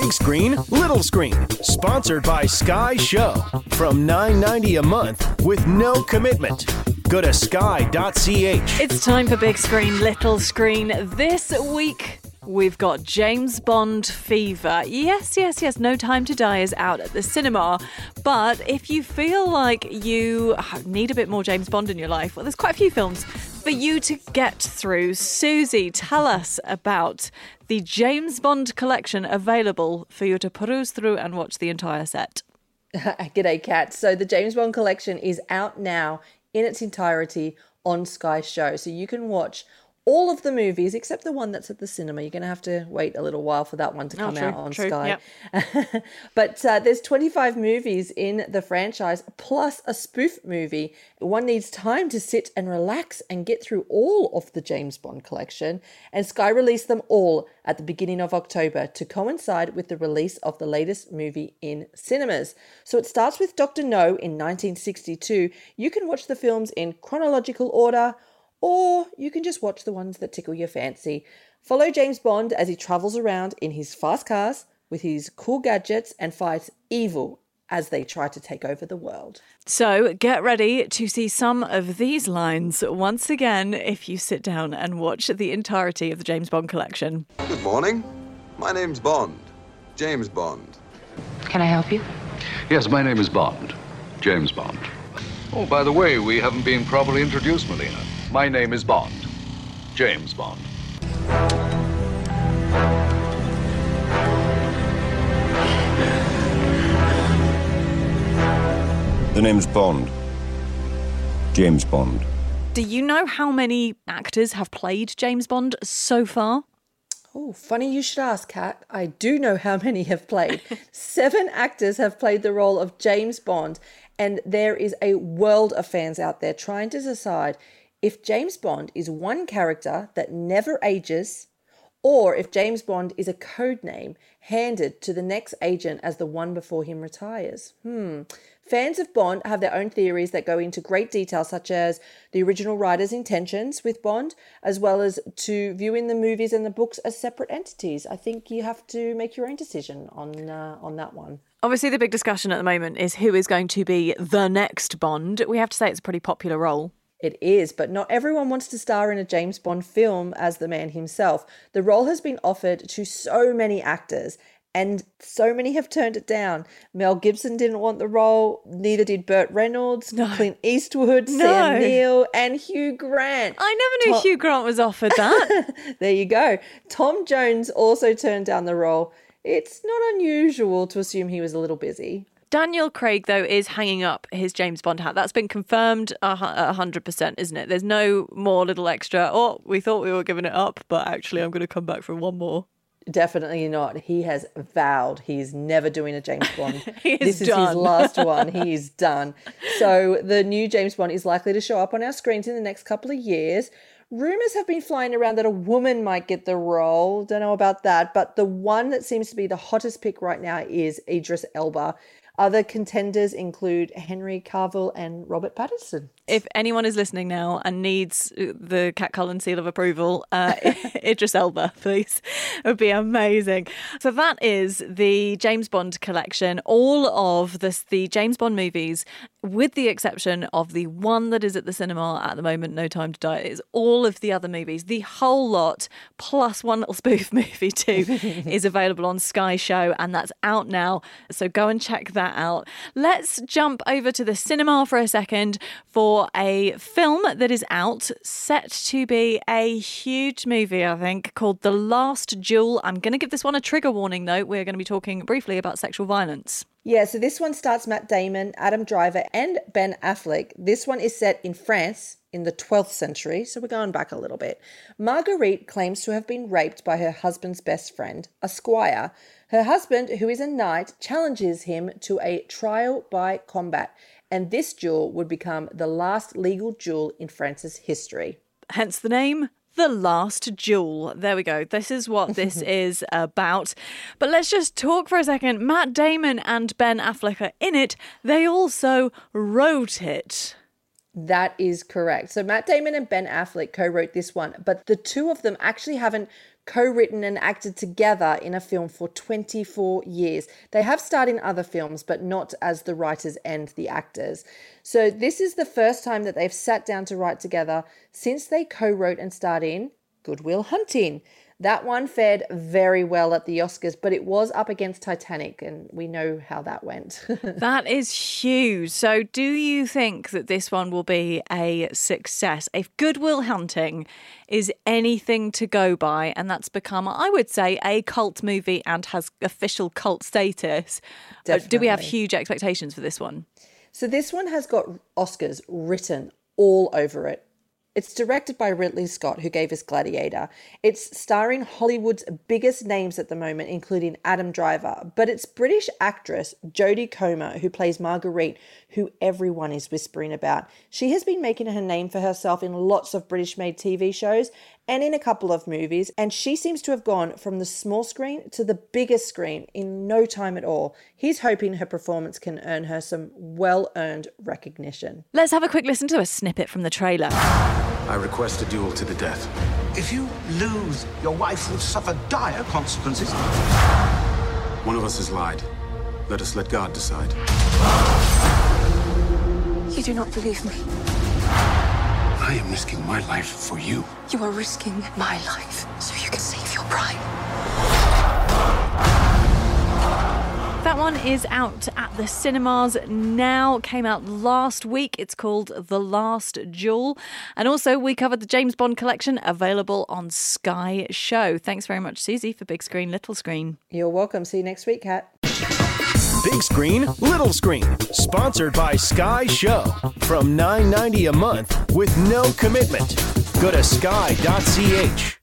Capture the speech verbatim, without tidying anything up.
Big Screen, Little Screen, sponsored by Sky Show. From nine dollars and ninety cents a month with no commitment. Go to sky dot c h. It's time for Big Screen, Little Screen. This week, we've got James Bond fever. Yes, yes, yes, No Time to Die is out at the cinema. But if you feel like you need a bit more James Bond in your life, well, there's quite a few films for you to get through. Susie, tell us about the James Bond collection available for you to peruse through and watch the entire set. G'day, Kat. So the James Bond collection is out now in its entirety on Sky Show. So you can watch all of the movies except the one that's at the cinema. You're going to have to wait a little while for that one to come oh, true, out on true, Sky. Yep. But uh, there's twenty-five movies in the franchise plus a spoof movie. One needs time to sit and relax and get through all of the James Bond collection. And Sky released them all at the beginning of October to coincide with the release of the latest movie in cinemas. So it starts with Doctor No in nineteen sixty-two. You can watch the films in chronological order, or you can just watch the ones that tickle your fancy. Follow James Bond as he travels around in his fast cars with his cool gadgets and fights evil as they try to take over the world. So get ready to see some of these lines once again if you sit down and watch the entirety of the James Bond collection. Good morning. My name's Bond. James Bond. Can I help you? Yes, my name is Bond. James Bond. Oh, by the way, we haven't been properly introduced, Melina. My name is Bond. James Bond. The name's Bond. James Bond. Do you know how many actors have played James Bond so far? Oh, funny you should ask, Kat. I do know how many have played. Seven actors have played the role of James Bond, and there is a world of fans out there trying to decide if James Bond is one character that never ages, or if James Bond is a code name handed to the next agent as the one before him retires. Hmm. Fans of Bond have their own theories that go into great detail, such as the original writer's intentions with Bond, as well as to viewing the movies and the books as separate entities. I think you have to make your own decision on uh, on that one. Obviously, the big discussion at the moment is who is going to be the next Bond. We have to say it's a pretty popular role. It is, but not everyone wants to star in a James Bond film as the man himself. The role has been offered to so many actors, and so many have turned it down. Mel Gibson didn't want the role, neither did Burt Reynolds, no. Clint Eastwood, no. Sam Neill, and Hugh Grant. I never knew Tom- Hugh Grant was offered that. There you go. Tom Jones also turned down the role. It's not unusual to assume he was a little busy. Daniel Craig, though, is hanging up his James Bond hat. That's been confirmed at one hundred percent, isn't it? There's no more little extra, oh, we thought we were giving it up, but actually I'm going to come back for one more. Definitely not. He has vowed he's never doing a James Bond. He is this is done. his last one. He is done. So the new James Bond is likely to show up on our screens in the next couple of years. Rumours have been flying around that a woman might get the role. Don't know about that. But the one that seems to be the hottest pick right now is Idris Elba. Other contenders include Henry Cavill and Robert Pattinson. If anyone is listening now and needs the Kat Cullen seal of approval, uh, Idris Elba, please. It would be amazing. So that is the James Bond collection. All of this, the James Bond movies, with the exception of the one that is at the cinema at the moment, No Time to Die, is all of the other movies. The whole lot, plus one little spoof movie too, is available on Sky Show, and that's out now. So go and check that out. Let's jump over to the cinema for a second for a film that is out, set to be a huge movie, I think, called The Last Duel. I'm going to give this one a trigger warning, though. We're going to be talking briefly about sexual violence. Yeah, so this one starts Matt Damon, Adam Driver, and Ben Affleck. This one is set in France in the twelfth century, so we're going back a little bit. Marguerite claims to have been raped by her husband's best friend, a squire. Her husband, who is a knight, challenges him to a trial by combat, and this duel would become the last legal duel in France's history. Hence the name, The Last Duel. There we go. This is what this is about. But let's just talk for a second. Matt Damon and Ben Affleck are in it. They also wrote it. That is correct. So Matt Damon and Ben Affleck co-wrote this one, but the two of them actually haven't co-written and acted together in a film for twenty-four years. They have starred in other films, but not as the writers and the actors. So this is the first time that they've sat down to write together since they co-wrote and starred in Good Will Hunting. That one fared very well at the Oscars, but it was up against Titanic, and we know how that went. That is huge. So do you think that this one will be a success? If Good Will Hunting is anything to go by, and that's become, I would say, a cult movie and has official cult status, Definitely. do we have huge expectations for this one? So this one has got Oscars written all over it. It's directed by Ridley Scott, who gave us Gladiator. It's starring Hollywood's biggest names at the moment, including Adam Driver. But it's British actress Jodie Comer, who plays Marguerite, who everyone is whispering about. She has been making her name for herself in lots of British-made T V shows and in a couple of movies. And she seems to have gone from the small screen to the biggest screen in no time at all. He's hoping her performance can earn her some well-earned recognition. Let's have a quick listen to a snippet from the trailer. I request a duel to the death. If you lose, your wife will suffer dire consequences. One of us has lied. Let us let God decide. You do not believe me. I am risking my life for you. You are risking my life so you can save your pride. That one is out at the cinemas now. Came out last week. It's called The Last Duel. And also, we covered the James Bond collection, available on Sky Show. Thanks very much, Susie, for Big Screen, Little Screen. You're welcome. See you next week, Kat. Big Screen, Little Screen, sponsored by Sky Show. From nine dollars ninety a month with no commitment. Go to sky dot c h.